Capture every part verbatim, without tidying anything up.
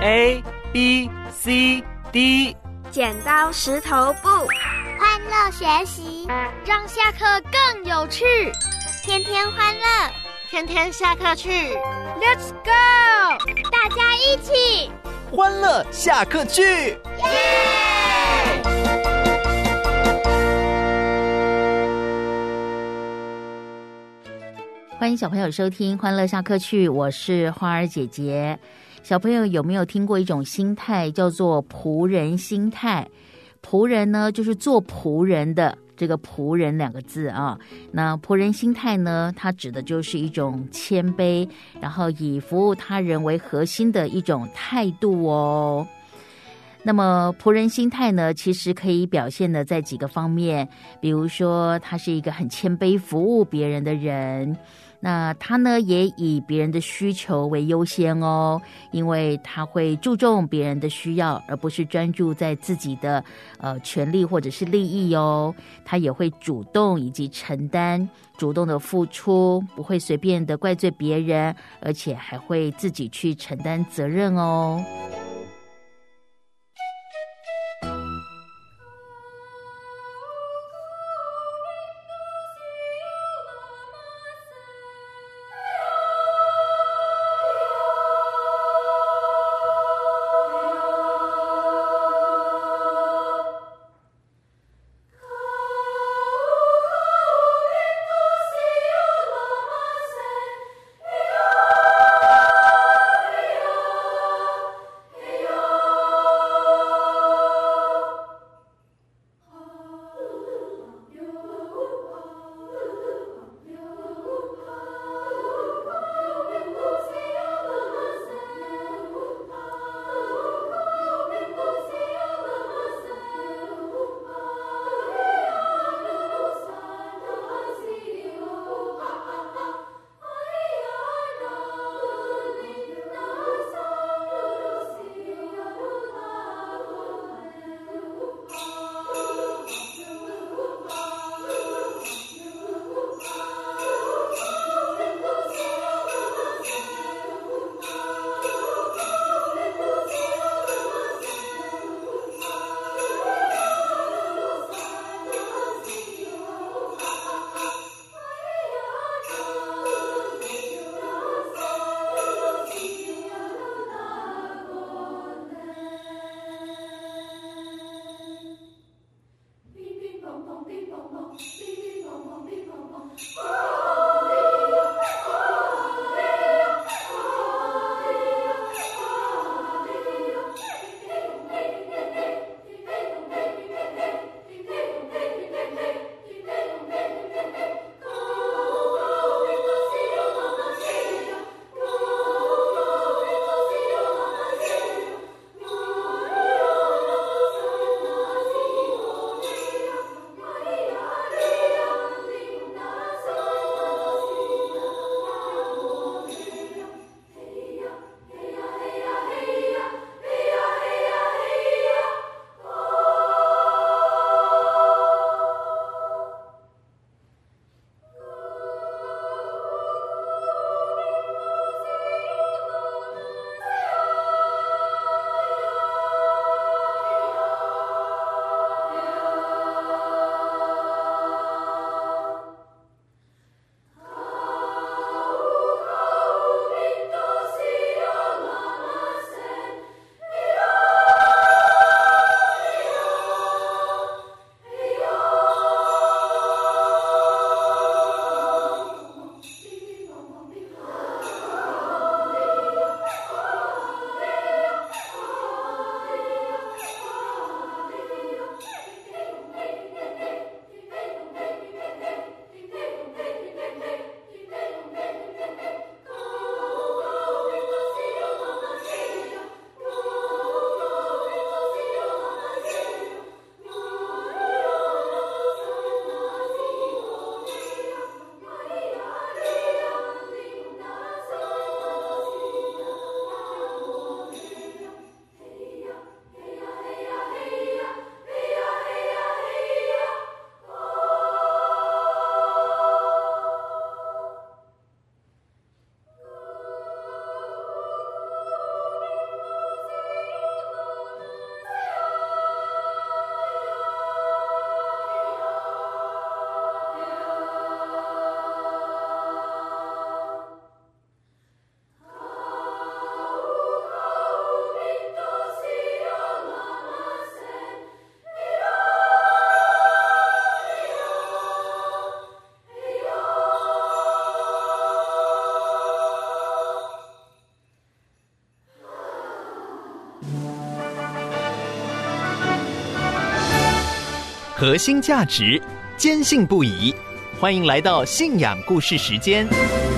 A B C D， 剪刀石头布， 欢乐学习， 让下课更有趣， 天天欢乐， 天天下课去 Let's go， 大家一起欢乐下课去，耶！ 欢迎小朋友收听欢乐下课去，我是花儿姐姐。小朋友有没有听过一种心态叫做仆人心态？仆人呢，就是做仆人的，这个仆人两个字啊。那仆人心态呢，它指的就是一种谦卑，然后以服务他人为核心的一种态度哦。那么仆人心态呢，其实可以表现的在几个方面，比如说他是一个很谦卑服务别人的人，那他呢也以别人的需求为优先哦，因为他会注重别人的需要，而不是专注在自己的呃权利或者是利益哦。他也会主动以及承担，主动的付出，不会随便的怪罪别人，而且还会自己去承担责任哦。 核心价值，坚信不疑。欢迎来到信仰故事时间。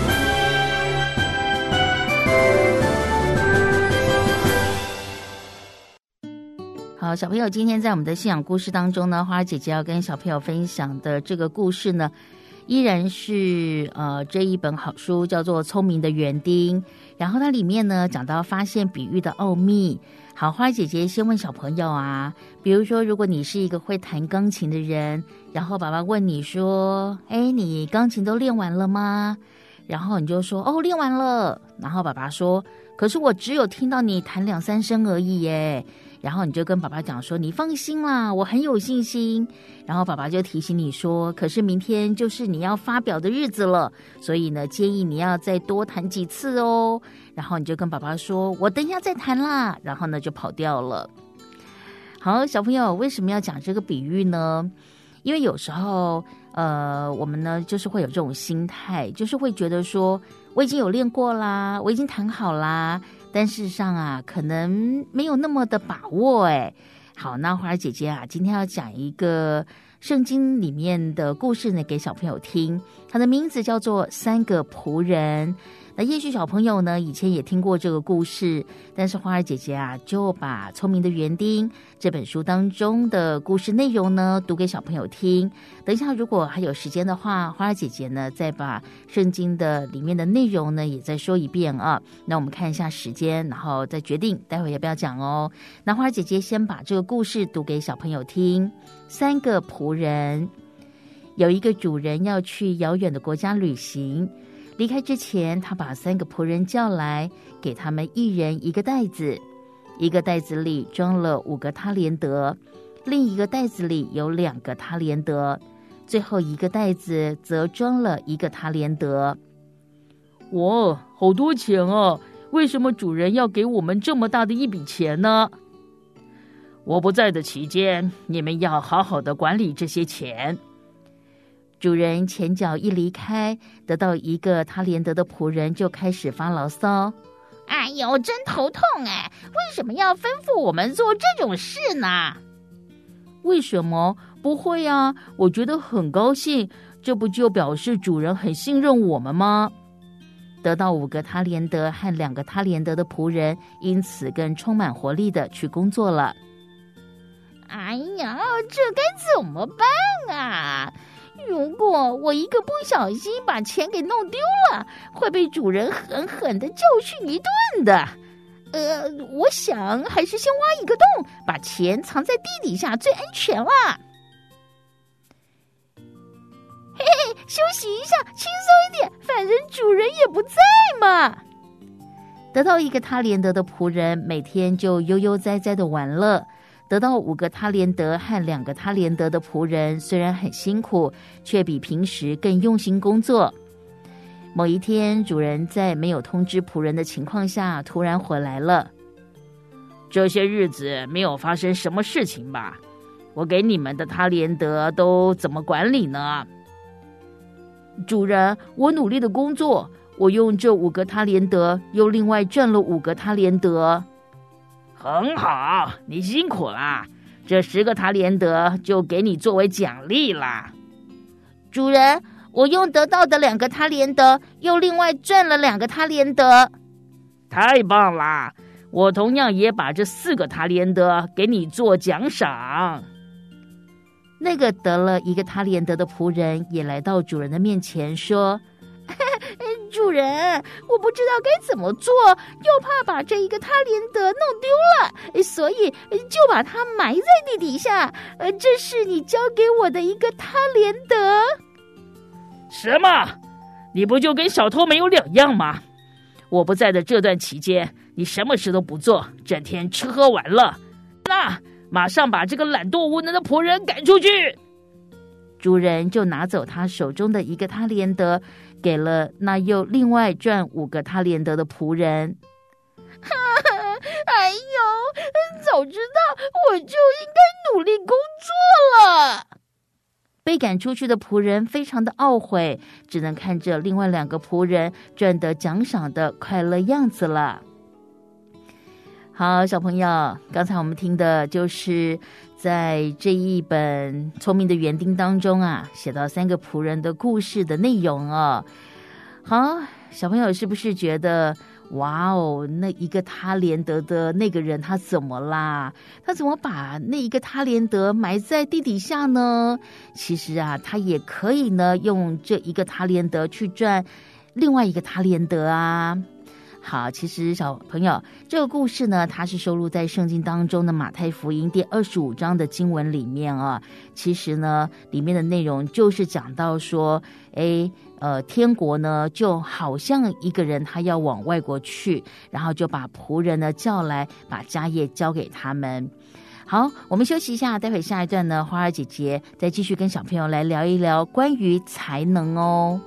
好，小朋友，今天在我们的信仰故事当中呢，花儿姐姐要跟小朋友分享的这个故事呢，依然是呃这一本好书，叫做《聪明的园丁》，然后它里面呢讲到发现比喻的奥秘。好，花儿姐姐先问小朋友啊，比如说如果你是一个会弹钢琴的人，然后爸爸问你说，哎，你钢琴都练完了吗？然后你就说，哦，练完了。然后爸爸说，可是我只有听到你弹两三声而已耶。然后你就跟爸爸讲说，你放心啦，我很有信心。然后爸爸就提醒你说，可是明天就是你要发表的日子了，所以呢建议你要再多弹几次哦。然后你就跟爸爸说，我等一下再弹啦。然后呢就跑掉了。好，小朋友，为什么要讲这个比喻呢？因为有时候呃，我们呢就是会有这种心态，就是会觉得说，我已经有练过啦，我已经弹好啦，但事实上啊，可能没有那么的把握哎。好，那花儿姐姐啊，今天要讲一个圣经里面的故事呢，给小朋友听。它的名字叫做《三个仆人》。那也许小朋友呢以前也听过这个故事，但是花儿姐姐啊就把《聪明的园丁》这本书当中的故事内容呢读给小朋友听。等一下如果还有时间的话，花儿姐姐呢再把圣经的里面的内容呢也再说一遍啊。那我们看一下时间，然后再决定待会要不要讲哦。那花儿姐姐先把这个故事读给小朋友听。三个仆人，有一个主人要去遥远的国家旅行，离开之前，他把三个仆人叫来，给他们一人一个袋子，一个袋子里装了五个他连得，另一个袋子里有两个他连得，最后一个袋子则装了一个他连得。哇，好多钱啊！为什么主人要给我们这么大的一笔钱呢？我不在的期间，你们要好好的管理这些钱。主人前脚一离开，得到一个他连得的仆人就开始发牢骚：哎呦，真头痛哎！为什么要吩咐我们做这种事呢？为什么？不会啊，我觉得很高兴，这不就表示主人很信任我们吗？得到五个他连得和两个他连得的仆人，因此更充满活力的去工作了。哎呀，这该怎么办啊？如果我一个不小心把钱给弄丢了，会被主人狠狠的教训一顿的。呃，我想还是先挖一个洞，把钱藏在地底下最安全啦。嘿嘿，休息一下，轻松一点，反正主人也不在嘛。得到一个他连得的仆人，每天就悠悠哉哉的玩乐。得到五个他连得和两个他连得的仆人，虽然很辛苦，却比平时更用心工作。某一天，主人在没有通知仆人的情况下突然回来了。这些日子没有发生什么事情吧？我给你们的他连得都怎么管理呢？主人，我努力的工作，我用这五个他连得又另外赚了五个他连得。很好，你辛苦啦，这十个他连得就给你作为奖励啦。主人，我用得到的两个他连得又另外赚了两个他连得。太棒啦，我同样也把这四个他连得给你做奖赏。那个得了一个他连得的仆人也来到主人的面前说，主人，我不知道该怎么做，又怕把这一个他连得弄丢了，所以就把它埋在地底下。呃，这是你交给我的一个他连得。什么？你不就跟小偷没有两样吗？我不在的这段期间，你什么事都不做，整天吃喝玩乐。那马上把这个懒惰无能的仆人赶出去。主人就拿走他手中的一个他连得，给了那又另外赚五个他连得的仆人。哎呦，早知道我就应该努力工作了。被赶出去的仆人非常的懊悔，只能看着另外两个仆人赚得奖赏的快乐样子了。 好，小朋友，刚才我们听的就是在这一本《聪明的园丁》当中啊，写到三个仆人的故事的内容哦。好，小朋友是不是觉得哇哦，那一个他连德的那个人他怎么啦？他怎么把那一个他连德埋在地底下呢？其实啊，他也可以呢用这一个他连德去赚另外一个他连德啊。好，其实小朋友，这个故事呢，它是收录在圣经当中的马太福音第二十五章的经文里面啊。其实呢，里面的内容就是讲到说，哎，呃，天国呢就好像一个人他要往外国去，然后就把仆人呢叫来，把家业交给他们。好，我们休息一下，待会下一段呢，花儿姐姐再继续跟小朋友来聊一聊关于才能哦。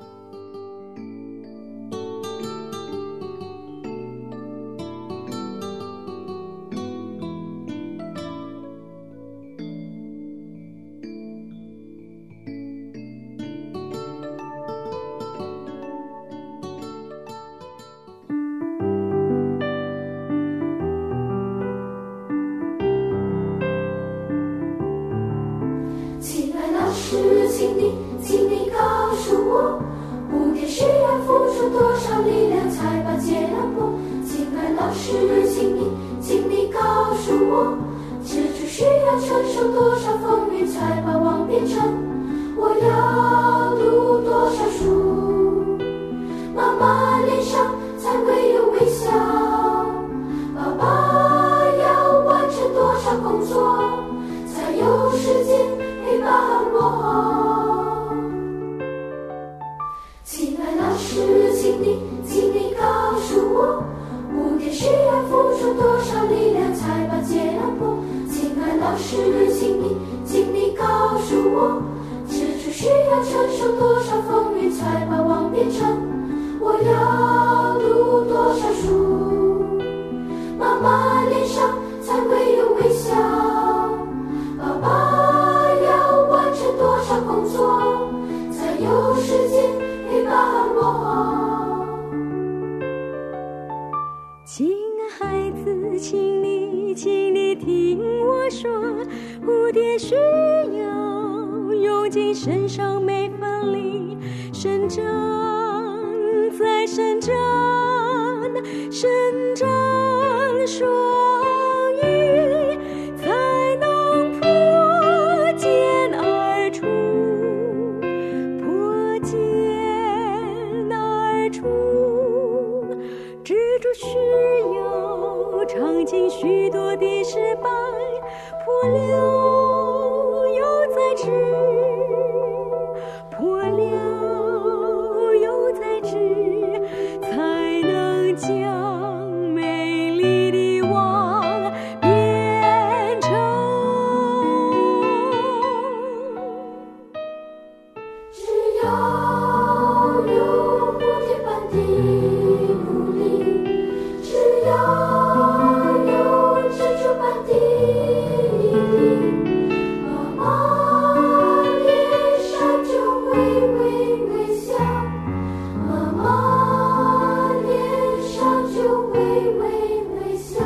妈妈脸上就微微微笑。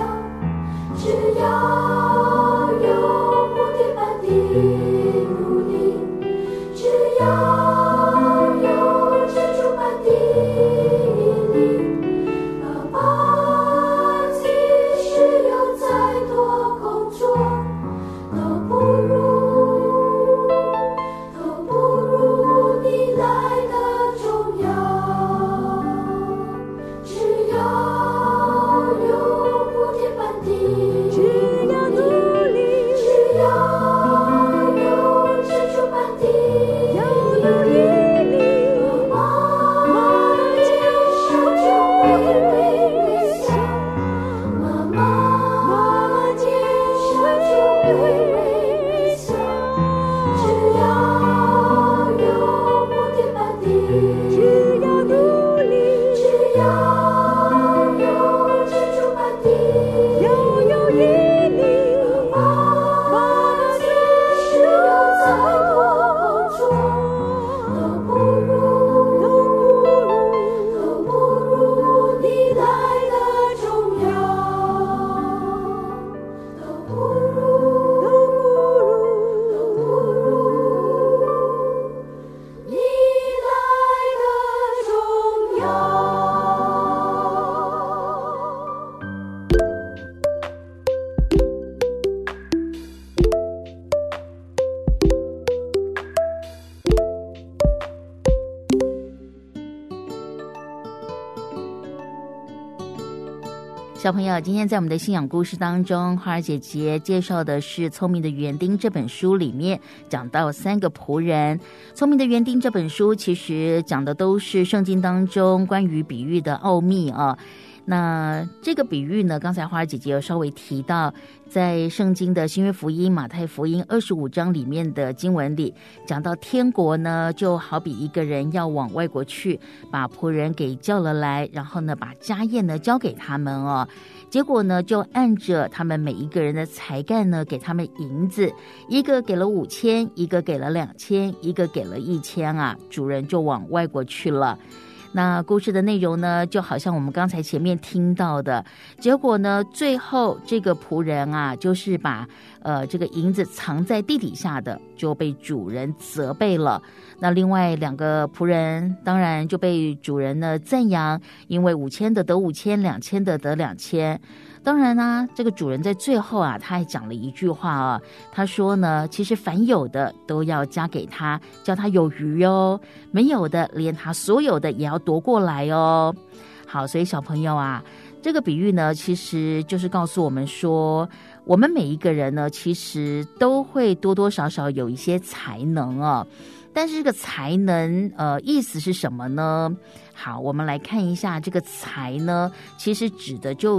小朋友，今天在我们的信仰故事当中，花儿姐姐介绍的是《聪明的园丁》这本书里面讲到三个仆人。《聪明的园丁》这本书其实讲的都是圣经当中关于比喻的奥秘啊。那这个比喻呢，刚才花儿姐姐有稍微提到，在圣经的新约福音马太福音二十五章里面的经文里讲到，天国呢就好比一个人要往外国去，把仆人给叫了来，然后呢把家业呢交给他们哦，结果呢就按着他们每一个人的才干呢给他们银子，一个给了五千，一个给了两千，一个给了一千啊，主人就往外国去了。那故事的内容呢，就好像我们刚才前面听到的，结果呢，最后这个仆人啊，就是把呃这个银子藏在地底下的，就被主人责备了。那另外两个仆人当然就被主人呢赞扬，因为五千的得五千，两千的得两千。当然呢，这个主人在最后啊，他还讲了一句话啊，他说呢，其实凡有的都要加给他，叫他有余哦；没有的，连他所有的也要夺过来哦。好，所以小朋友啊，这个比喻呢，其实就是告诉我们说，我们每一个人呢，其实都会多多少少有一些才能哦。但是这个才能，呃，意思是什么呢？好，我们来看一下这个才呢，其实指的就是，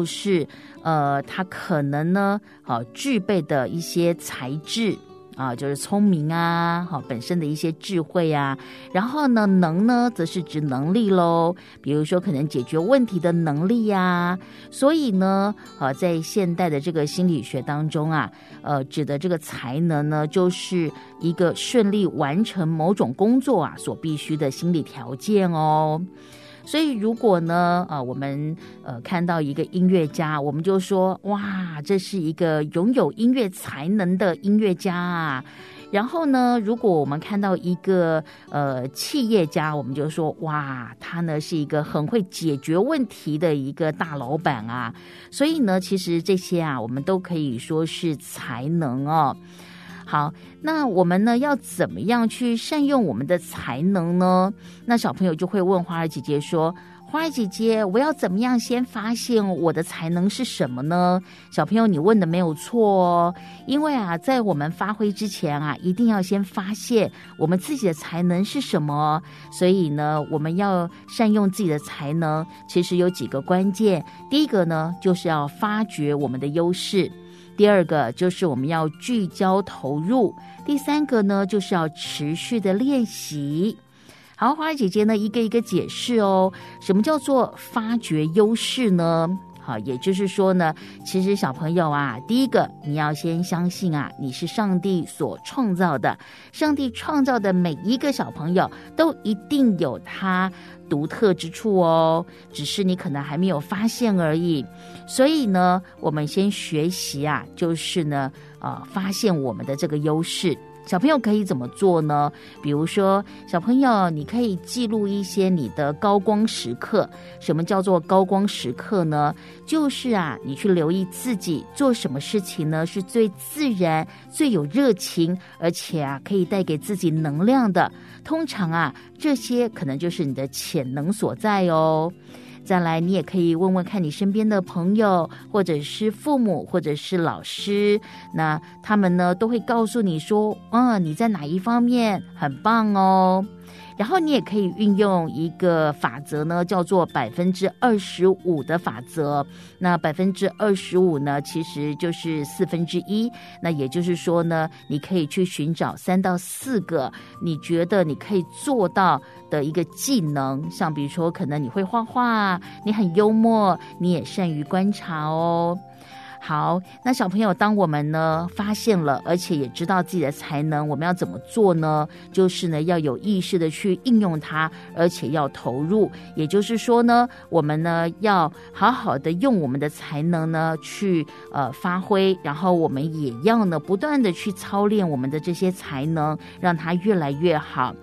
呃，他可能呢，好、呃、具备的一些才智啊，就是聪明啊，好、本身的一些智慧啊。然后呢，能呢，则是指能力喽，比如说可能解决问题的能力呀。所以呢，呃，在现代的这个心理学当中啊，呃，指的这个才能呢，就是一个顺利完成某种工作啊所必须的心理条件哦。所以如果呢，呃，我们呃看到一个音乐家，我们就说，哇，这是一个拥有音乐才能的音乐家啊。然后呢，如果我们看到一个呃企业家，我们就说，哇，他呢是一个很会解决问题的一个大老板啊。所以呢，其实这些啊，我们都可以说是才能哦。好，那我们呢要怎么样去善用我们的才能呢？那小朋友就会问花儿姐姐说，花儿姐姐，我要怎么样先发现我的才能是什么呢？小朋友，你问的没有错哦，因为啊，在我们发挥之前啊，一定要先发现我们自己的才能是什么。所以呢，我们要善用自己的才能，其实有几个关键。第一个呢，就是要发掘我们的优势。第二个就是我们要聚焦投入，第三个呢就是要持续的练习。好，花儿姐姐呢一个一个解释哦，什么叫做发掘优势呢？好，也就是说呢，其实小朋友啊，第一个你要先相信啊，你是上帝所创造的，上帝创造的每一个小朋友都一定有他独特之处哦，只是你可能还没有发现而已。所以呢，我们先学习啊，就是呢，呃，发现我们的这个优势。小朋友可以怎么做呢？比如说，小朋友你可以记录一些你的高光时刻。什么叫做高光时刻呢？就是啊，你去留意自己做什么事情呢是最自然、最有热情，而且啊可以带给自己能量的。通常啊，这些可能就是你的潜能所在哦。再来，你也可以问问看你身边的朋友，或者是父母，或者是老师，那他们呢都会告诉你说，嗯，你在哪一方面很棒哦。然后你也可以运用一个法则呢，叫做百分之二十五的法则。那百分之二十五呢，其实就是四分之一。那也就是说呢，你可以去寻找三到四个你觉得你可以做到的一个技能，像比如说，可能你会画画，你很幽默，你也善于观察哦。好，那小朋友，当我们呢发现了，而且也知道自己的才能，我们要怎么做呢？就是呢要有意识的去应用它，而且要投入。也就是说呢，我们呢要好好的用我们的才能呢去呃发挥，然后我们也要呢不断的去操练我们的这些才能，让它越来越好。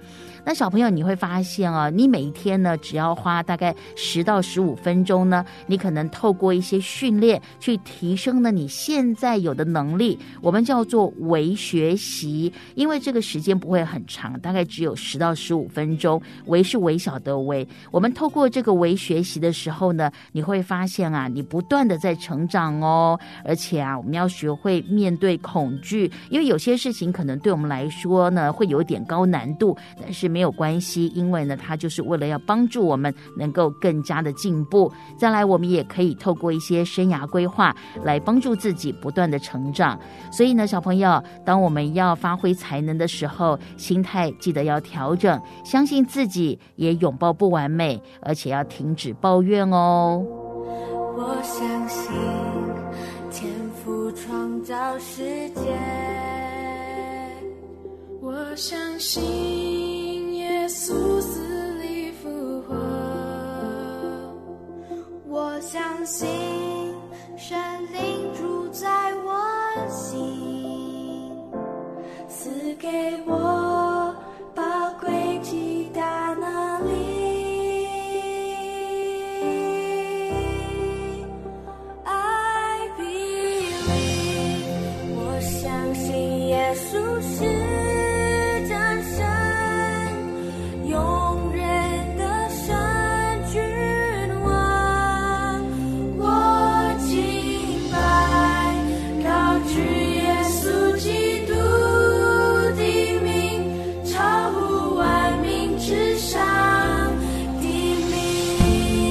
那小朋友你会发现啊，你每一天呢，只要花大概十到十五分钟呢，你可能透过一些训练去提升呢你现在有的能力，我们叫做微学习。因为这个时间不会很长，大概只有十到十五分钟，微是微小的微。我们透过这个微学习的时候呢，你会发现啊，你不断的在成长哦。而且啊，我们要学会面对恐惧，因为有些事情可能对我们来说呢会有点高难度，但是没有关系，因为呢它就是为了要帮助我们能够更加的进步。再来，我们也可以透过一些生涯规划来帮助自己不断的成长。所以呢，小朋友，当我们要发挥才能的时候，心态记得要调整，相信自己，也拥抱不完美，而且要停止抱怨哦。 我相信天赋创造世界，我相信耶稣死里复活，我相信神灵住在我心，赐给我宝贵极大能力。耶稣是真神，永远的神君王，我敬拜高举耶稣基督的名，超乎万民之上的名。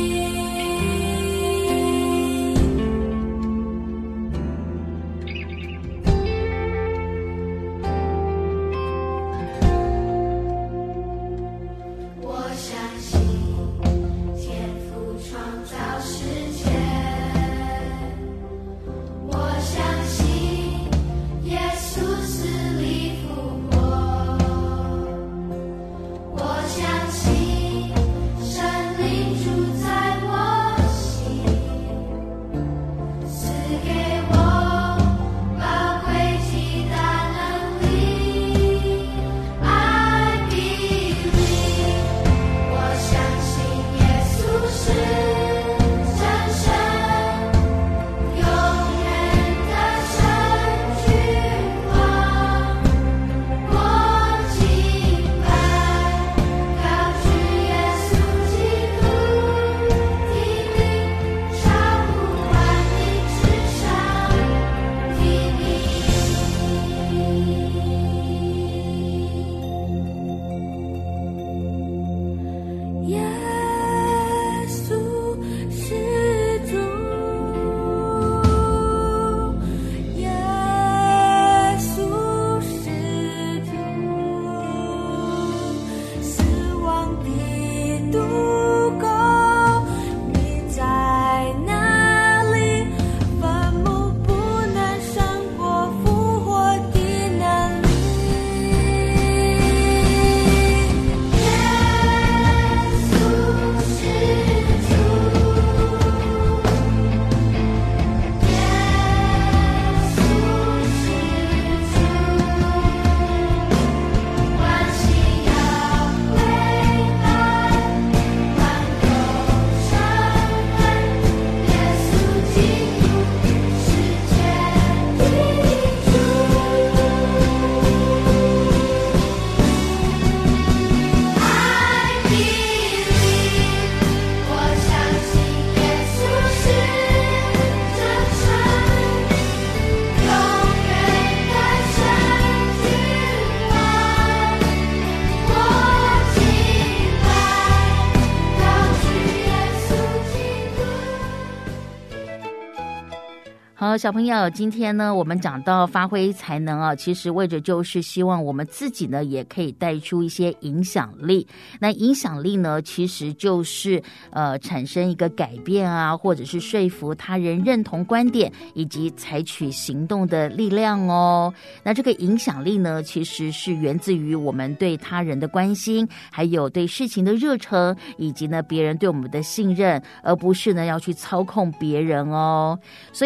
好，小朋友，今天呢，我们讲到发挥才能啊，其实为着就是希望我们自己呢，也可以带出一些影响力。那影响力呢，其实就是呃，产生一个改变啊，或者是说服他人认同观点，以及采取行动的力量哦。那这个影响力呢，其实是源自于我们对他人的关心，还有对事情的热忱，以及呢别人对我们的信任，而不是呢要去操控别人哦。所以怎么样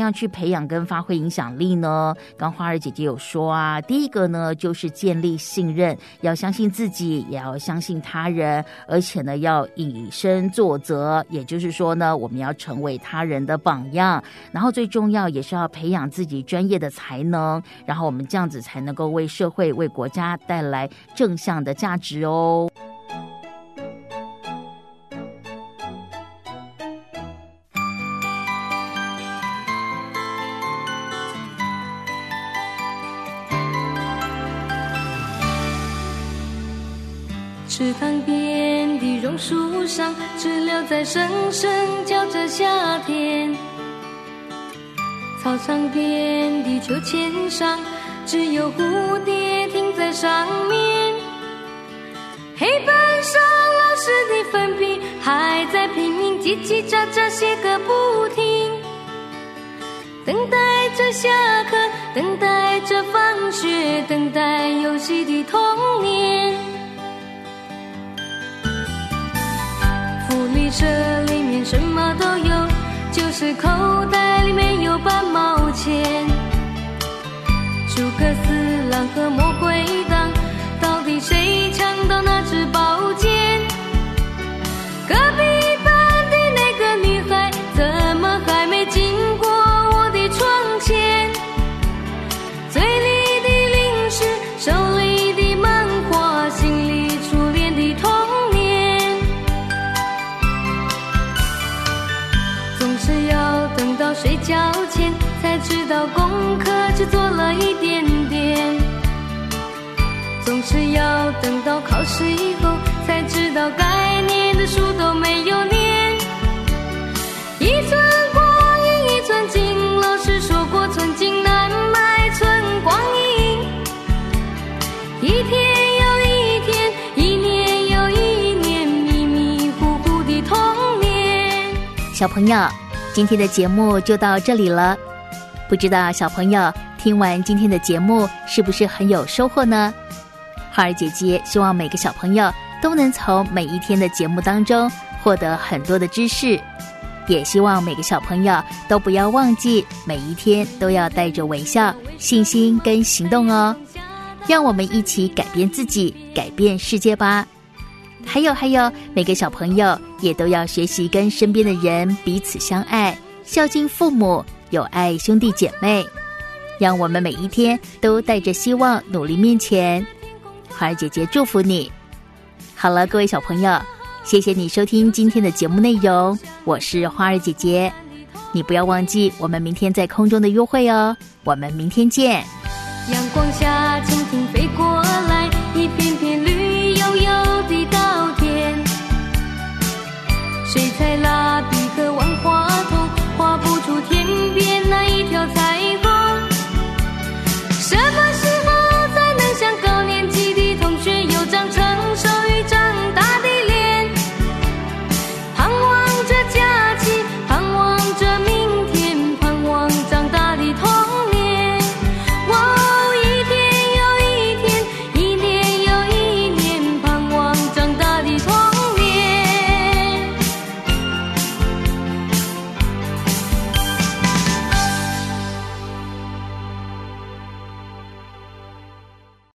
样去培养跟发挥影响力呢？刚花儿姐姐有说啊，第一个呢就是建立信任，要相信自己，也要相信他人，而且呢要以身作则，也就是说呢，我们要成为他人的榜样。然后最重要也是要培养自己专业的才能，然后我们这样子才能够为社会、为国家带来正向的价值哦。 池塘边的榕树上，知了在声声叫着夏天。操场边的秋千上，只有蝴蝶停在上面。黑板上老师的粉笔还在拼命叽叽喳喳写个不停，等待着下课，等待着放学，等待游戏的童年。福利社里面什么都有，就是口袋里面有半毛钱。诸葛四郎和魔鬼党，到底谁抢到那支宝剑？隔壁班的那个女孩，怎么还没经过我的窗前？嘴里的零食，手里的漫画，心里初恋的童年。总是要等到睡觉前，才知道功课只做了一点点。总是要等到考试以后，才知道该念的书都没有念。一寸光阴一寸金，老师说过寸金难买寸光阴。一天又一天，一年又一年，迷迷糊糊的童年。 小朋友，今天的节目就到这里了。不知道小朋友听完今天的节目是不是很有收获呢？花儿姐姐希望每个小朋友都能从每一天的节目当中获得很多的知识，也希望每个小朋友都不要忘记每一天都要带着微笑、信心跟行动哦。让我们一起改变自己，改变世界吧。还有还有，每个小朋友也都要学习跟身边的人彼此相爱，孝敬父母，有爱兄弟姐妹。让我们每一天都带着希望努力面前。花儿姐姐祝福你。好了，各位小朋友，谢谢你收听今天的节目内容，我是花儿姐姐。你不要忘记我们明天在空中的约会哦，我们明天见。 阳光下蜻蜓飞过来，一片片绿油油的稻田。水彩蜡笔和万花筒画不出天边那一条彩